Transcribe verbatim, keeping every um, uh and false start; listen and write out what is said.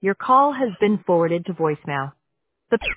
Your call has been forwarded to voicemail. The